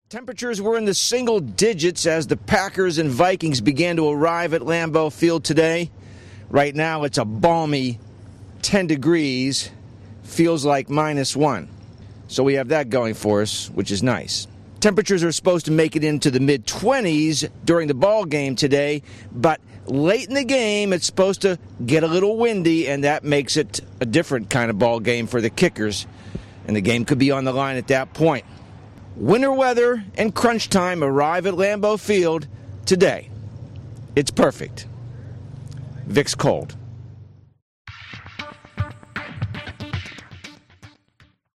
Temperatures were in the single digits as the Packers and Vikings began to arrive at Lambeau Field today. Right now it's a balmy 10 degrees, feels like -1. So we have that going for us, which is nice. Temperatures are supposed to make it into the mid-20s during the ball game today, but late in the game it's supposed to get a little windy, and that makes it a different kind of ball game for the kickers, and the game could be on the line at that point. Winter weather and crunch time arrive at Lambeau Field today. It's perfect. Vic's cold.